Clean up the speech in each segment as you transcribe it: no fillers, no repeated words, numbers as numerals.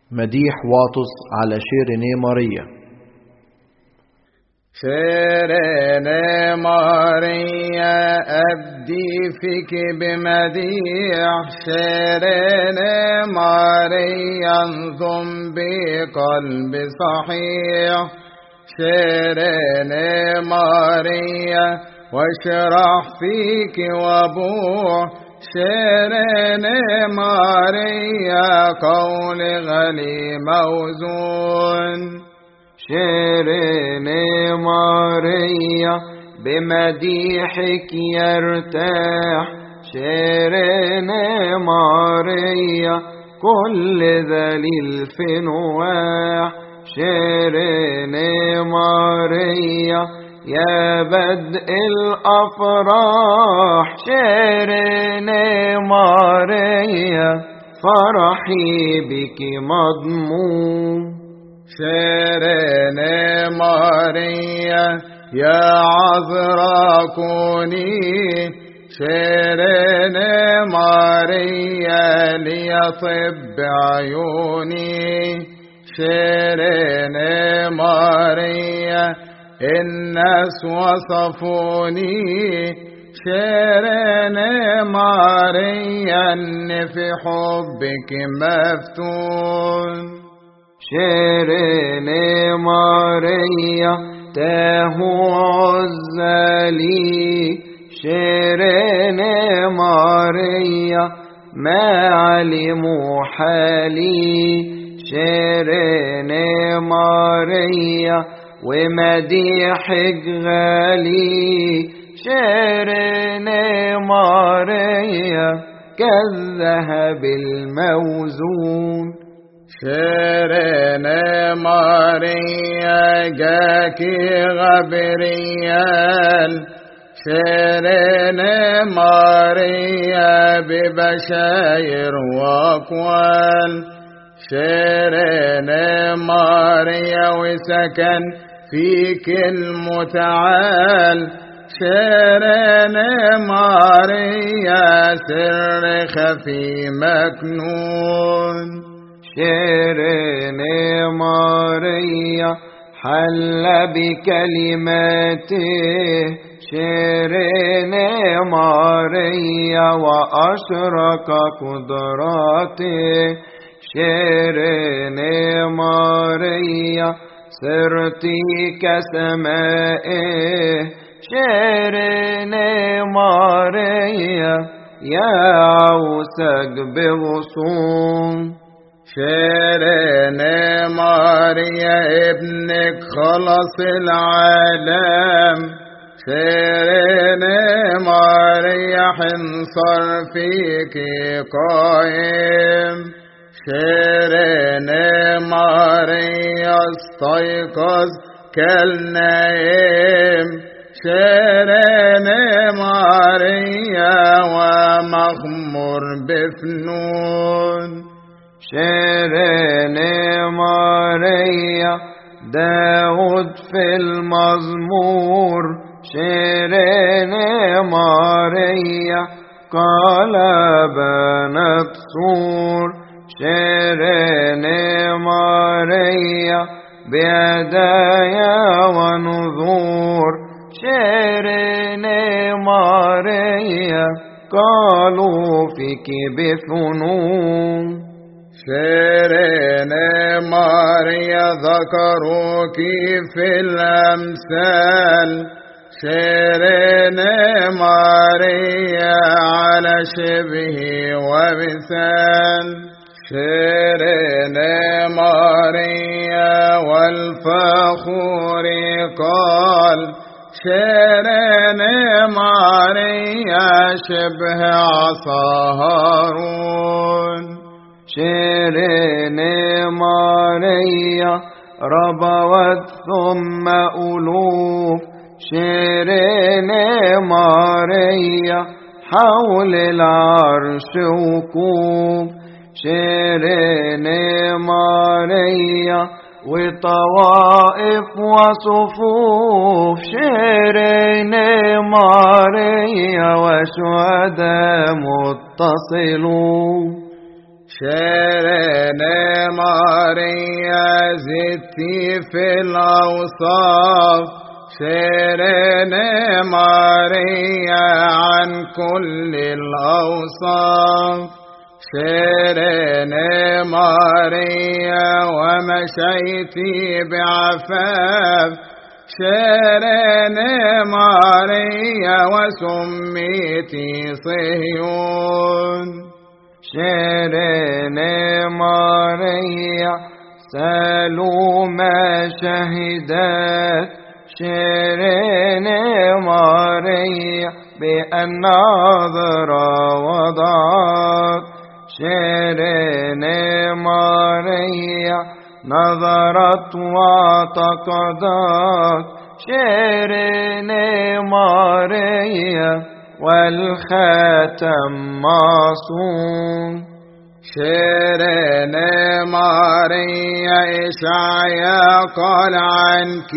مديح واطس على شيرين ماريا. شيرين ماريا أبدي فيك بمديح، شيرين ماريا انظم بقلب صحيح، شيرين ماريا واشرح فيك وابوح، شيرين ماريا قول غلي موزون. شيرين ماريا بمديحك يرتاح، شيرين ماريا كل ذليل في نواح، شيرين ماريا يا بدء الأفراح، شيرين ماريا فرحي بك مضمون. شيرين ماريا يا عذراء كوني، شيرين ماريا ليطب عيوني، شيرين ماريا الناس وصفوني، شيرين ماريا إني في حبك مفتون. شيرين ماريا تاهوا عزالي، شيرين ماريا ما علموا حالي، شيرين ماريا ومديحك غالي، شيرين ماريا كالذهب الموزون. شيرين ماريا جاكي غبريال، شيرين ماريا ببشاير واقوال، شيرين ماريا وسكن فيك المتعال، شيرين ماريا سر خفي مكنون. شيرين ماريا حل بكلماته، شيرين ماريا وأشرق قدراته، شيرين ماريا سرتي كسمائه، شيرين ماريا يا عوسك بغصون. شيرين ماريا ابنك خلص العالم، شيرين ماريا حنصر فيك قائم، شيرين ماريا استيقظ كالنائم، شيرين ماريا ومغمر بفنون. شيرين ماريا داود في المزمور، شيرين ماريا قال بنت سور، شيرين ماريا بيدايا ونذور، شيرين ماريا قالوا فيك بفنون. شيرين ماريا ذكروك في الأمثال، شيرين ماريا على شبه ومثال، شيرين ماريا والفخور قال، شيرين ماريا شبه عصا هارون. شيرين ماريا ربوت ثم ألوف، شيرين ماريا حول العرش وقوف، شيرين ماريا وطوائف وصفوف، شيرين ماريا وشهداء متصلون. شيرين ماريا زدتي في الأوصاف شيرين ماريا عن كل الأوصاف شيرين ماريا ومشيتي بعفاف شيرين ماريا وسميتي صهيون شيرين ماريا سلومة شهدت شيرين ماريا بأن نظرة وضعت شيرين ماريا نظرت واعتقدت شيرين ماريا والخاتم معصوم شيرين ماريا إشعيا قال عنك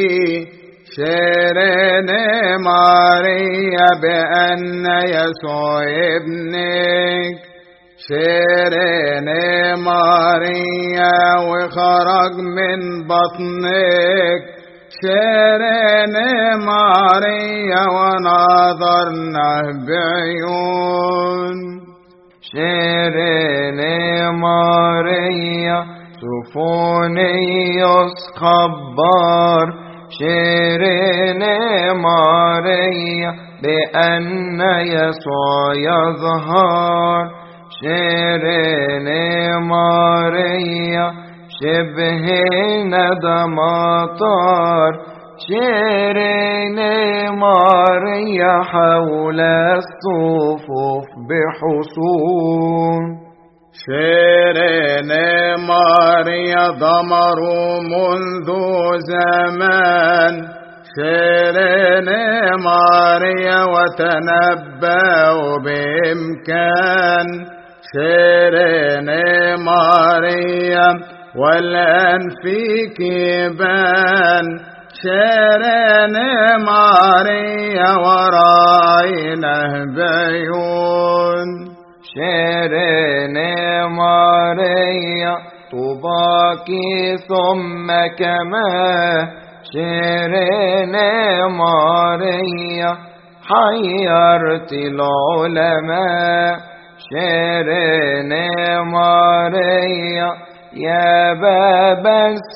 شيرين ماريا بأن يسوع ابنك شيرين ماريا وخرج من بطنك شيرين ماريا ونظرناه بعيون شيرين ماريا سوفونيوس خبار شيرين ماريا بأن يسوع يظهر شيرين ماريا شبه ندى مطر شيرين ماريا حول الصفوف بحصون شيرين ماريا ضمر منذ زمان شيرين ماريا وتنبأ بإمكان شيرين ماريا والآن فيك بان شيرين ماريا ورأيناه بعيون شيرين ماريا طوباك ثم كما شيرين ماريا حيرت العلماء شيرين ماريا يا باب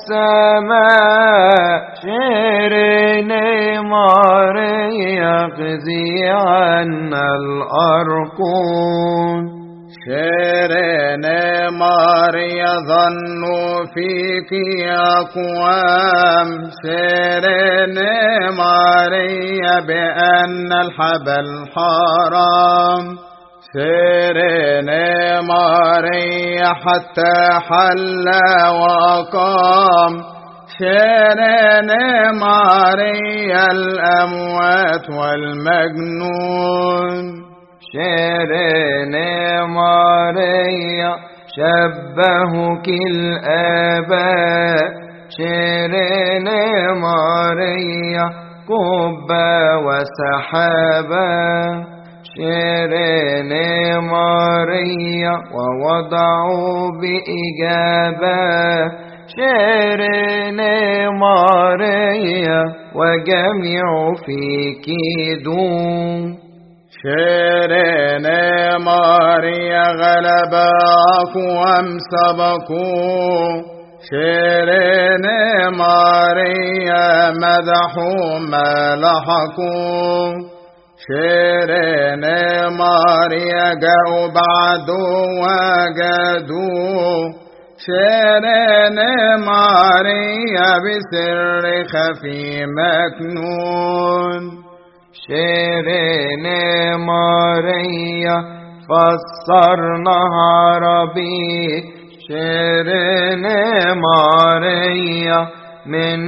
السماء شيرين ماريا اغزي عنا الأرقون شيرين ماريا ظنوا فيك أقوام شيرين ماريا بأن الحبل حرام شيرين ماريا حتى حل وأقام شيرين ماريا الأموات والمجنون شيرين ماريا شبهك الآباء شيرين ماريا قبة وسحابة شيرين ماريا ووضعوا بإجابة شيرين ماريا وجميع فيك دوم شيرين ماريا غلب أقوام سبقوا شيرين ماريا مدحوا ما لحقوا شيرين ماريا جاءوا بعد وجدوا شيرين ماريا بسر خفي مكنون شيرين ماريا فسرناها عربي شيرين ماريا من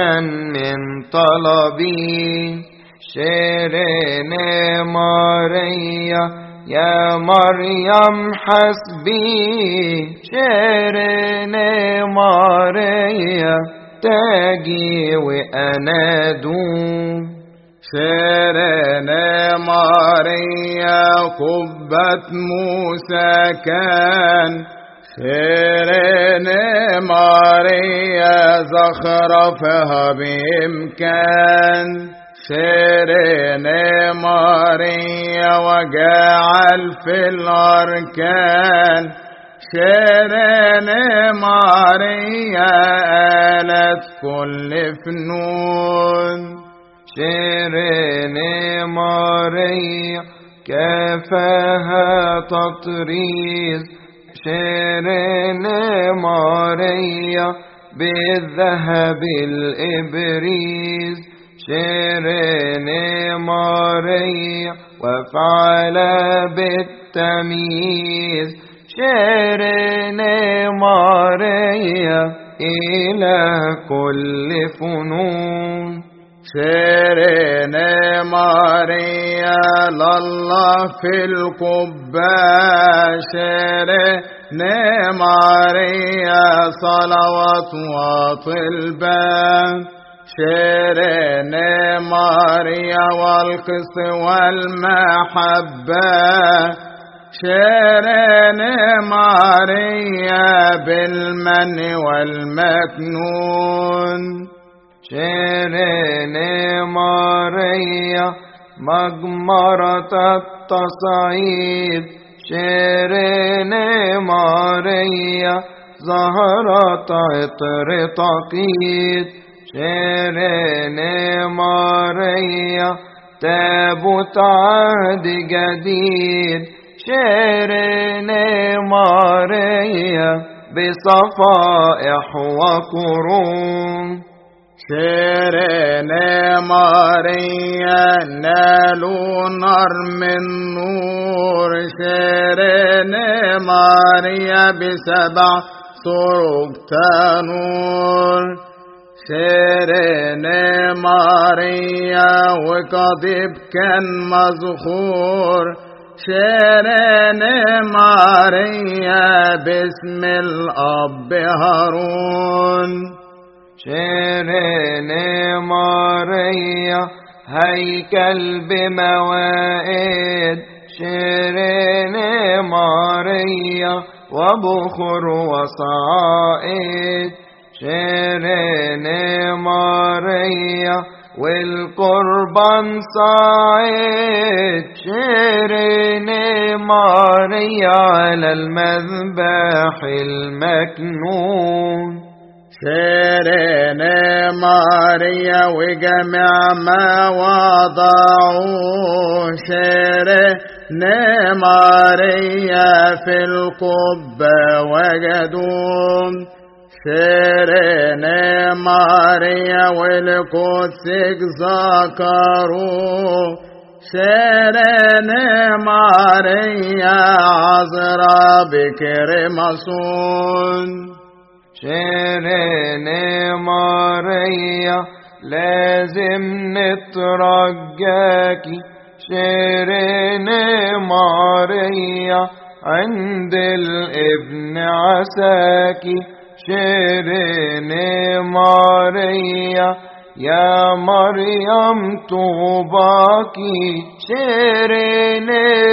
طلبي شيرين ماريا يا مريم حسبي شيرين ماريا تاجي وأنا دوم شيرين ماريا قبة موسى كان شيرين ماريا زخرفها بإمكان شيرين ماريا وجعل في الأركان شيرين ماريا آلت كل فنون شيرين ماريا كفاها تطريز شيرين ماريا بالذهب الإبريز شيرين ماريا وفعل بالتمييز شيرين ماريا إلى كل فنون شيرين ماريا لله في القبة شيرين ماريا صلوات وطلبة شيرين ماريا والقسط والمحبة شيرين ماريا بالمن والمكنون شيرين ماريا مجمرة التصعيد شيرين ماريا زهرة عطر تقيد شيرين ماريا تابوت عهد جديد شيرين ماريا بصفائح وقرون شيرين ماريا نالوا نار من نور شيرين ماريا بسبع طرق تنور شيرين ماريا وقضيب كان مذخور شيرين ماريا باسم الأب هارون شيرين ماريا هيكل بموائد شيرين ماريا وبخور وصائد شيرين ماريا والقربان صاعد شيرين ماريا على المذبح المكنون شيرين ماريا وجميع ما وضعوه شيرين ماريا في القبة وجدوه شيرين ماريا والقدسك ذكروه شيرين ماريا عذراء بكر مصون شيرين ماريا لازم نترجاكي شيرين ماريا عند الابن عساكي شيرين ماريا يا مريم طوباكي شيرين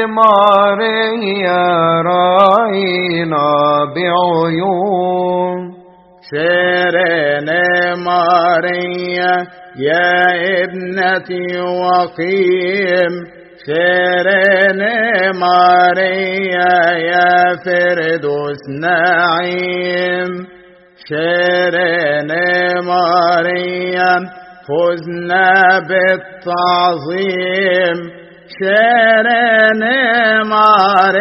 ماريا راينا بعيون شيرين ماريا يا ابنتي وقيم شيرين ماريا يا فردوس نعيم شيرين ماريا فزنا بالتعظيم شيرين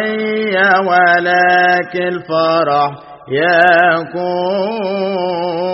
ماريا ولكن الفرح يكون